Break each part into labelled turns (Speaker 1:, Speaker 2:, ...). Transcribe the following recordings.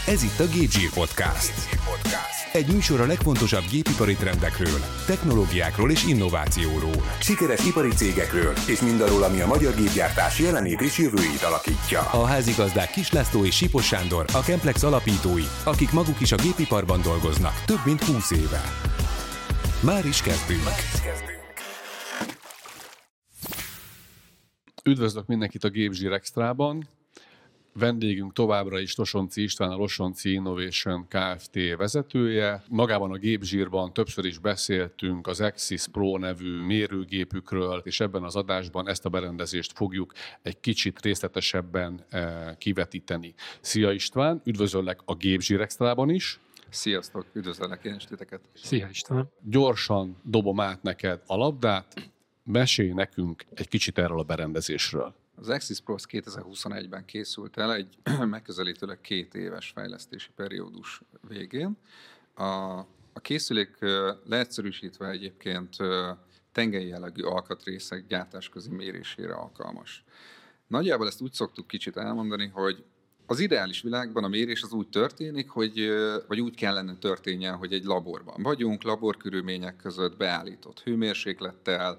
Speaker 1: Ez itt a Gépzsír Podcast. Egy műsor a legfontosabb gépipari trendekről, technológiákról és innovációról. Sikeres ipari cégekről és mindarról, ami a magyar gépgyártás jelenét és jövőjét alakítja. A házigazdák Kis László és Sipos Sándor, a Chemplex alapítói, akik maguk is a gépiparban dolgoznak több mint 20 éve. Már is kezdünk.
Speaker 2: Üdvözlök mindenkit a Gépzsír Extrában. Vendégünk továbbra is Losonczy István, a Losonczy Innovation Kft. Vezetője. Magában a Gépzsírban többször is beszéltünk az Axis Pro nevű mérőgépükről, és ebben az adásban ezt a berendezést fogjuk egy kicsit részletesebben kivetíteni. Szia István, üdvözöllek a Gépzsír Extrában is.
Speaker 3: Sziasztok, üdvözöllek én is titeket.
Speaker 4: Szia István.
Speaker 2: Gyorsan dobom át neked a labdát, mesélj nekünk egy kicsit erről a berendezésről.
Speaker 3: Az Axis Pro 2021-ben készült el egy megközelítőleg 2 éves fejlesztési periódus végén. A készülék leegyszerűsítve egyébként tengely jellegű alkatrészek gyártásközi mérésére alkalmas. Nagyjából ezt úgy szoktuk kicsit elmondani, hogy az ideális világban a mérés az úgy történik, vagy úgy kellene történjen, hogy egy laborban vagyunk, laborkörülmények között beállított hőmérséklettel,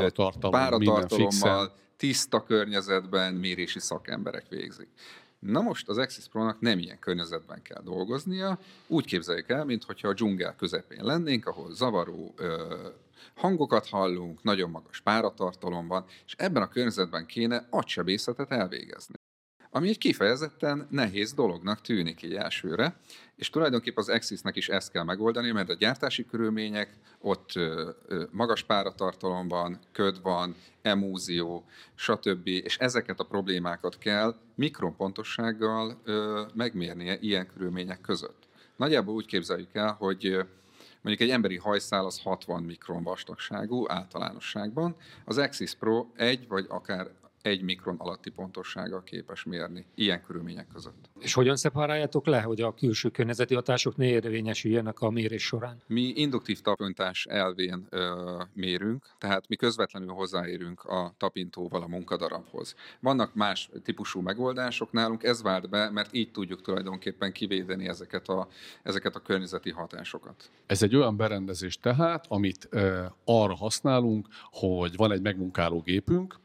Speaker 3: páratartalommal, tiszta környezetben mérési szakemberek végzik. Na most az Axis Pro-nak nem ilyen környezetben kell dolgoznia, úgy képzeljük el, mintha a dzsungel közepén lennénk, ahol zavaró hangokat hallunk, nagyon magas páratartalom van, és ebben a környezetben kéne agysebészetet elvégezni. Ami egy kifejezetten nehéz dolognak tűnik így elsőre, és tulajdonképpen az Axisnek is ezt kell megoldani, mert a gyártási körülmények, ott magas páratartalom van, köd van, emúzió, stb. És ezeket a problémákat kell mikronpontossággal megmérnie ilyen körülmények között. Nagyjából úgy képzeljük el, hogy mondjuk egy emberi hajszál az 60 mikron vastagságú általánosságban, az Axis Pro 1 vagy akár 1 mikron alatti pontossággal képes mérni ilyen körülmények között.
Speaker 4: És hogyan szeparáljátok le, hogy a külső környezeti hatások ne érvényesüljenek a mérés során?
Speaker 3: Mi induktív tapintás elvén mérünk, tehát mi közvetlenül hozzáérünk a tapintóval a munkadarabhoz. Vannak más típusú megoldások nálunk, ez vált be, mert így tudjuk tulajdonképpen kivédeni ezeket a környezeti hatásokat.
Speaker 2: Ez egy olyan berendezés tehát, amit arra használunk, hogy van egy megmunkáló gépünk,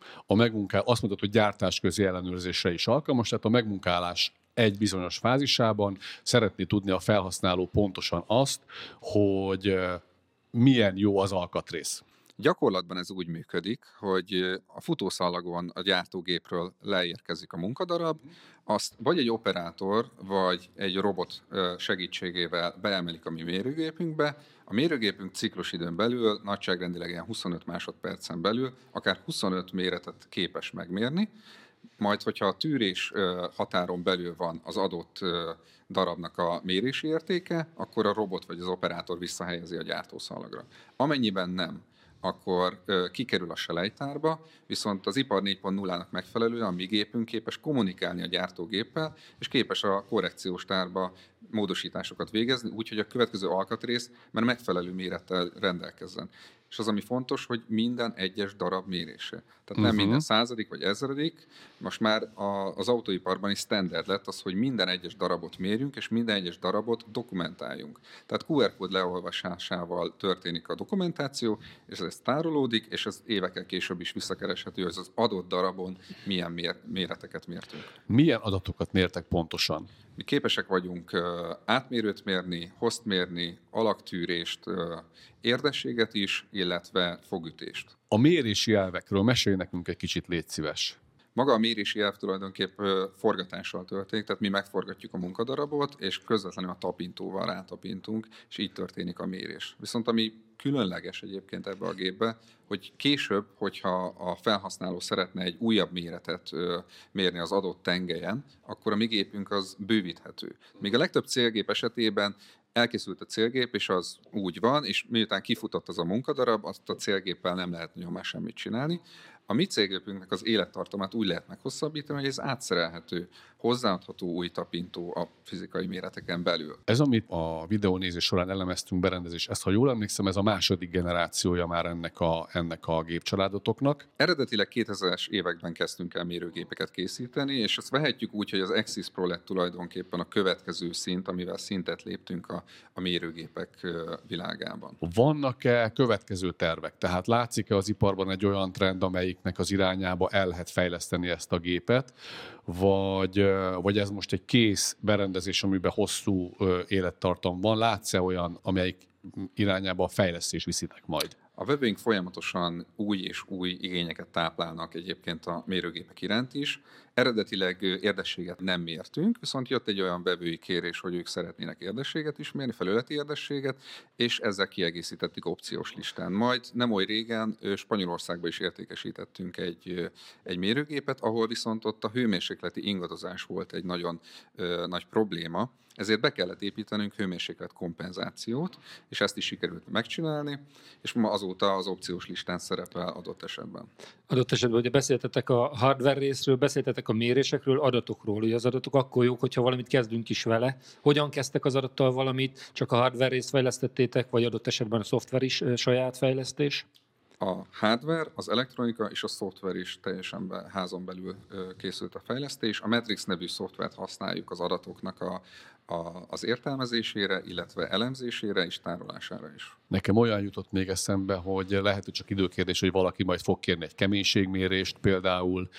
Speaker 2: azt mondod, hogy gyártásközi ellenőrzésre is alkalmas, tehát a megmunkálás egy bizonyos fázisában szeretné tudni a felhasználó pontosan azt, hogy milyen jó az alkatrész.
Speaker 3: Gyakorlatban ez úgy működik, hogy a futószallagon a gyártógépről leérkezik a munkadarab, azt vagy egy operátor, vagy egy robot segítségével beemelik a mi mérőgépünkbe. A mérőgépünk ciklusidőn belül, nagyságrendileg ilyen 25 másodpercen belül, akár 25 méretet képes megmérni, majd hogyha a tűrés határon belül van az adott darabnak a mérési értéke, akkor a robot vagy az operátor visszahelyezi a gyártószallagra. Amennyiben nem, akkor kikerül a selejtárba, viszont az ipar 4.0-nak megfelelően a mi gépünk képes kommunikálni a gyártógéppel, és képes a korrekciós tárba módosításokat végezni, úgyhogy a következő alkatrész már megfelelő mérettel rendelkezzen. És az, ami fontos, hogy minden egyes darab mérése. Tehát nem minden századik vagy ezredik, most már az autóiparban is standard lett az, hogy minden egyes darabot mérjünk, és minden egyes darabot dokumentáljunk. Tehát QR kód leolvasásával történik a dokumentáció, és ez tárolódik, és ez évekkel később is visszakereshető, hogy az adott darabon milyen méreteket mértünk.
Speaker 2: Milyen adatokat mértek pontosan?
Speaker 3: Mi képesek vagyunk átmérőt mérni, hozt mérni, alaktűrést, érdességet is, illetve fogütést.
Speaker 2: A mérési elvekről mesélj nekünk egy kicsit, légy szíves.
Speaker 3: Maga a mérési elv tulajdonképp forgatással történik, tehát mi megforgatjuk a munkadarabot, és közvetlenül a tapintóval rátapintunk, és így történik a mérés. Viszont ami különleges egyébként ebbe a gépbe, hogy később, hogyha a felhasználó szeretne egy újabb méretet mérni az adott tengelyen, akkor a mi gépünk az bővíthető. Míg a legtöbb célgép esetében elkészült a célgép, és az úgy van, és miután kifutott az a munkadarab, azt a célgéppel nem lehet nagyon már semmit csinálni. A mi cégépünknek az élettartamát úgy lehet meghosszabbítani, hogy ez átszerelhető, hozzáadható új tapintó a fizikai méreteken belül.
Speaker 2: Ez, amit a videónézés során elemeztünk, berendezés, ezt ha jól emlékszem, ez a második generációja már ennek a gépcsaládotoknak.
Speaker 3: Eredetileg 2000-es években kezdtünk el mérőgépeket készíteni, és ezt vehetjük úgy, hogy az Axis Pro lett tulajdonképpen a következő szint, amivel szintet léptünk a mérőgépek világában.
Speaker 2: Vannak-e következő tervek? Tehát látszik-e az iparban egy olyan trend, amelyiknek az irányába el lehet fejleszteni ezt a gépet, vagy ez most egy kész berendezés, amiben hosszú élettartam van? Látsz-e olyan, amelyik irányába a fejlesztés viszitek majd?
Speaker 3: A vevőink folyamatosan új és új igényeket táplálnak egyébként a mérőgépek iránt is. Eredetileg érdességet nem mértünk, viszont jött egy olyan vevői kérés, hogy ők szeretnének érdességet is mérni, felületi érdességet, és ezzel kiegészítettük opciós listán. Majd nem oly régen Spanyolországban is értékesítettünk egy mérőgépet, ahol viszont ott a hőmérsékleti ingadozás volt egy nagyon nagy probléma, ezért be kellett építenünk hőmérséklet kompenzációt, és ezt is sikerült megcsinálni, és ma azóta az opciós listán szerepel adott esetben.
Speaker 4: Adott esetben, ugye beszéltetek a hardware részről, beszéltetek a mérésekről, adatokról. Ugye az adatok akkor jók, hogyha valamit kezdünk is vele. Hogyan kezdtek az adattal valamit? Csak a hardware részt fejlesztettétek, vagy adott esetben a szoftver is saját fejlesztés?
Speaker 3: A hardware, az elektronika és a szoftver is teljesen házon belül készült a fejlesztés. A Matrix nevű szoftvert használjuk az adatoknak az értelmezésére, illetve elemzésére és tárolására is.
Speaker 2: Nekem olyan jutott még eszembe, hogy lehet, hogy csak időkérdés, hogy valaki majd fog kérni egy keménységmérést, például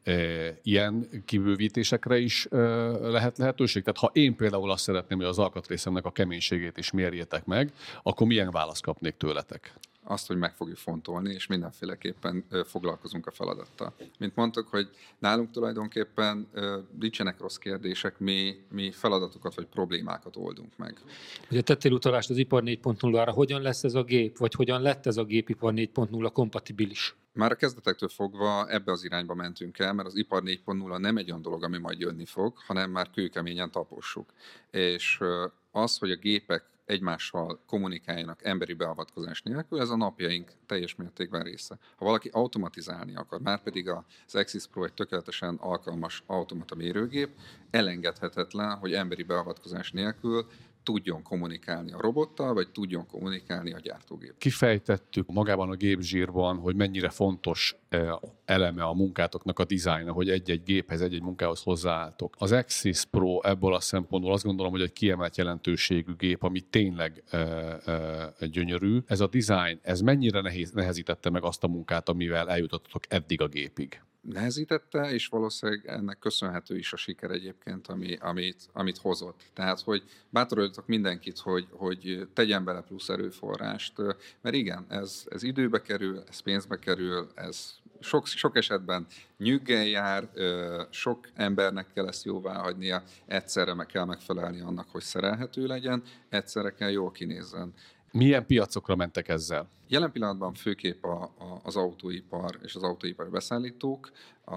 Speaker 2: ilyen kibővítésekre is lehet lehetőség. Tehát ha én például azt szeretném, hogy az alkatrészemnek a keménységét is mérjétek meg, akkor milyen választ kapnék tőletek?
Speaker 3: Azt, hogy meg fogjuk fontolni, és mindenféleképpen foglalkozunk a feladattal. Mint mondtuk, hogy nálunk tulajdonképpen nincsenek rossz kérdések, mi feladatokat vagy problémákat oldunk meg.
Speaker 4: Ugye tettél utalást az ipar 4.0-ra, hogyan lesz ez a gép, vagy hogyan lett ez a gép ipar 4.0 kompatibilis?
Speaker 3: Már a kezdetektől fogva ebbe az irányba mentünk el, mert az ipar 4.0 nem egy olyan dolog, ami majd jönni fog, hanem már kőkeményen tapossuk. És az, hogy a gépek egymással kommunikáljanak emberi beavatkozás nélkül, ez a napjaink teljes mértékben része. Ha valaki automatizálni akar, már pedig az Axis Pro egy tökéletesen alkalmas automata mérőgép, elengedhetetlen, hogy emberi beavatkozás nélkül tudjon kommunikálni a robottal, vagy tudjon kommunikálni a gyártógép.
Speaker 2: Kifejtettük magában a gépzsírban, hogy mennyire fontos eleme a munkátoknak a dizájna, hogy egy-egy géphez, egy-egy munkához hozzáálltok. Az Axis Pro ebből a szempontból azt gondolom, hogy egy kiemelt jelentőségű gép, ami tényleg gyönyörű. Ez a design, ez mennyire nehezítette meg azt a munkát, amivel eljutottatok eddig a gépig?
Speaker 3: Nehezítette, és valószínűleg ennek köszönhető is a siker egyébként, amit hozott. Tehát, hogy bátorítok mindenkit, hogy tegyen bele plusz erőforrást, mert igen, ez időbe kerül, ez pénzbe kerül, ez sok esetben nyüggel jár, sok embernek kell ezt jóvá hagynia, egyszerre meg kell megfelelni annak, hogy szerelhető legyen, egyszerre kell jól kinézzen.
Speaker 2: Milyen piacokra mentek ezzel?
Speaker 3: Jelen pillanatban főképp az autóipar és az autóipari beszállítók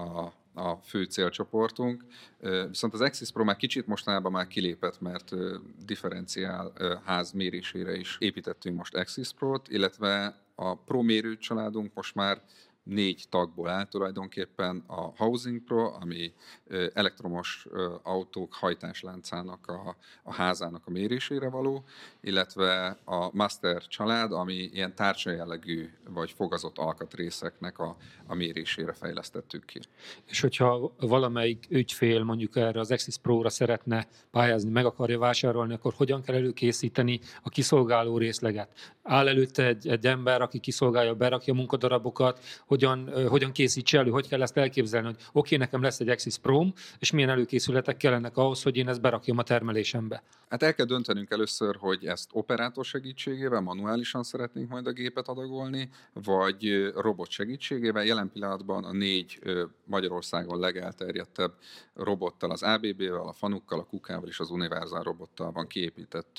Speaker 3: a fő célcsoportunk, viszont az Axis Pro már kicsit mostanában már kilépett, mert differenciál ház mérésére is építettünk most Axis Pro-t, illetve a Pro mérő családunk most már 4 tagból áll tulajdonképpen a Housing Pro, ami elektromos autók hajtásláncának a házának a mérésére való, illetve a Master család, ami ilyen tárcsajellegű vagy fogazott alkatrészeknek a mérésére fejlesztettük ki.
Speaker 4: És hogyha valamelyik ügyfél mondjuk erre az Axis Pro-ra szeretne pályázni, meg akarja vásárolni, akkor hogyan kell előkészíteni a kiszolgáló részleget? Áll előtte egy ember, aki kiszolgálja, berakja a munkadarabokat, hogyan készítse elő, hogy kell ezt elképzelni, hogy oké, nekem lesz egy Axis Pro-m, és milyen előkészületek kellenek ahhoz, hogy én ezt berakjam a termelésembe?
Speaker 3: Hát el kell döntenünk először, hogy ezt operátor segítségével, manuálisan szeretnénk majd a gépet adagolni, vagy robot segítségével. Jelen pillanatban a 4 Magyarországon legelterjedtebb robottal, az ABB-vel, a Fanukkal, a Kukával és az Universal robottal van kiépített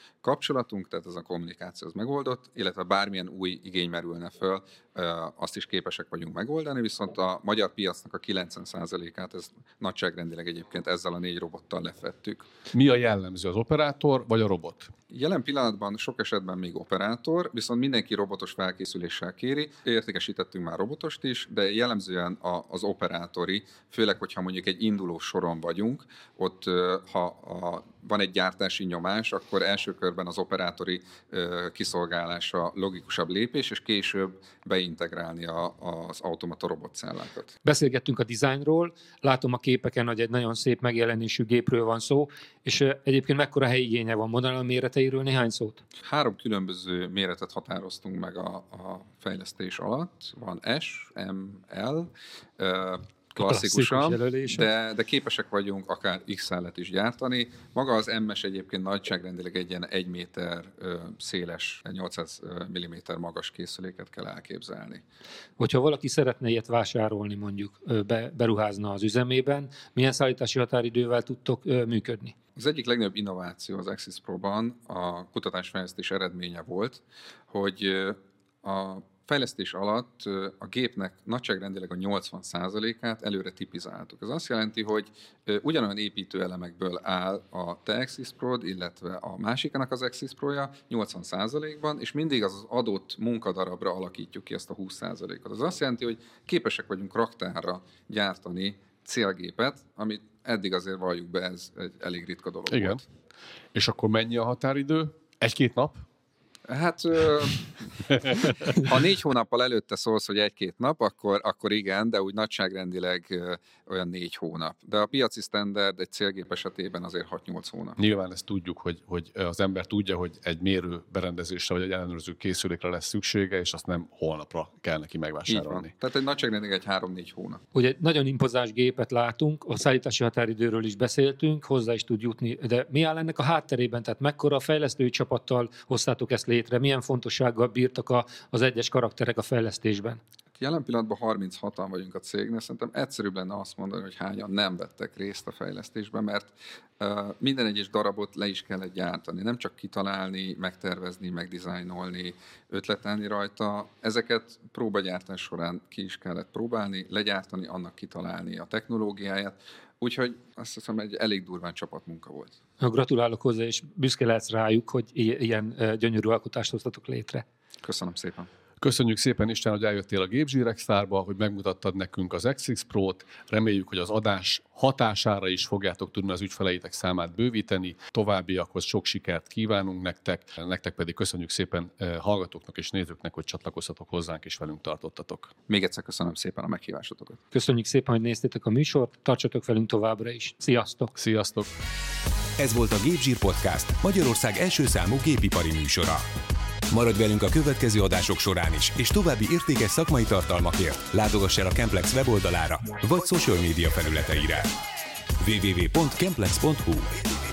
Speaker 3: kapcsolatunk, tehát ez a kommunikáció az megoldott, illetve bármilyen új igény merülne föl, azt is képesek vagyunk megoldani, viszont a magyar piacnak a 90%-át ez nagyságrendileg egyébként ezzel a 4 robottal lefettük.
Speaker 2: Mi a jellemző, az operátor vagy a robot?
Speaker 3: Jelen pillanatban sok esetben még operátor, viszont mindenki robotos felkészüléssel kéri. Értékesítettünk már robotost is, de jellemzően az operátori, főleg, hogyha mondjuk egy induló soron vagyunk, ott ha van egy gyártási nyomás, akkor első körben az operátori kiszolgálása logikusabb lépés, és később beintegrálni az automata robotcellákat.
Speaker 4: Beszélgettünk a dizájnról, látom a képeken, hogy egy nagyon szép megjelenésű gépről van szó, és egyébként mekkora helyigénye van? Mondanám a méreteiről néhány szót? 3
Speaker 3: különböző méretet határoztunk meg a fejlesztés alatt. Van S, M, L, klasszikusan, de képesek vagyunk akár XL-et is gyártani. Maga az MS egyébként nagyságrendileg egy ilyen 1 méter széles, 800 mm magas készüléket kell elképzelni.
Speaker 4: Hogyha valaki szeretne ilyet vásárolni, mondjuk beruházna az üzemében, milyen szállítási határidővel tudtok működni?
Speaker 3: Az egyik legnagyobb innováció az Axis Pro-ban a kutatásfejlesztés eredménye volt, hogy a fejlesztés alatt a gépnek nagyságrendileg a 80%-át előre tipizáltuk. Ez azt jelenti, hogy ugyanolyan építőelemekből áll a te Axis Prod, illetve a másiknak az Axis Pro-ja 80%-ban, és mindig az adott munkadarabra alakítjuk ki ezt a 20%-ot. Ez azt jelenti, hogy képesek vagyunk raktárra gyártani célgépet, amit eddig azért valljuk be, ez egy elég ritka dolog volt.
Speaker 2: És akkor mennyi a határidő? 1-2 nap?
Speaker 3: Hát, ha 4 hónappal előtte szólsz, hogy 1-2 nap, akkor igen, de úgy nagyságrendileg olyan 4 hónap. De a piaci standard egy célgép esetében azért 6-8 hónap.
Speaker 2: Nyilván ezt tudjuk, hogy az ember tudja, hogy egy mérő berendezésre vagy egy ellenőrző készülékre lesz szüksége, és azt nem holnapra kell neki megvásárolni.
Speaker 3: Tehát egy nagyságrendileg egy 3-4 hónap.
Speaker 4: Ugye nagyon impozáns gépet látunk, a szállítási határidőről is beszéltünk, hozzá is tud jutni, de mi áll ennek a hátterében? Tehát mekkora a fejlesztői csapattal hoztátok ezt létre? Milyen fontossággal bírtak az egyes karakterek a fejlesztésben?
Speaker 3: Jelen pillanatban 36-an vagyunk a cégnél, szerintem egyszerűbb lenne azt mondani, hogy hányan nem vettek részt a fejlesztésben, mert minden egyes darabot le is kellett gyártani. Nem csak kitalálni, megtervezni, megdizájnolni, ötletelni rajta. Ezeket próbagyártás során ki is kellett próbálni, legyártani, annak kitalálni a technológiáját. Úgyhogy azt hiszem, egy elég durván csapatmunka volt.
Speaker 4: Gratulálok hozzá, és büszke lehetsz rájuk, hogy ilyen gyönyörű alkotást hoztatok létre.
Speaker 3: Köszönöm szépen.
Speaker 2: Köszönjük szépen, István, hogy eljöttél a Gépzsír Extrában, hogy megmutattad nekünk az Axis Pro-t. Reméljük, hogy az adás hatására is fogjátok tudni az ügyfeleitek számát bővíteni. Továbbiakhoz sok sikert kívánunk nektek pedig köszönjük szépen hallgatóknak és nézőknek, hogy csatlakoztatok hozzánk és velünk tartottatok.
Speaker 3: Még egyszer köszönöm szépen a meghívásotokat.
Speaker 4: Köszönjük szépen, hogy néztétek a műsort, tartsatok velünk továbbra is. Sziasztok!
Speaker 2: Sziasztok!
Speaker 1: Ez volt a Gépzsír Podcast, Magyarország első számú gépipari műsora. Maradj velünk a következő adások során is, és további értékes szakmai tartalmakért látogass el a Chemplex weboldalára vagy social média felületeire. www.chemplex.hu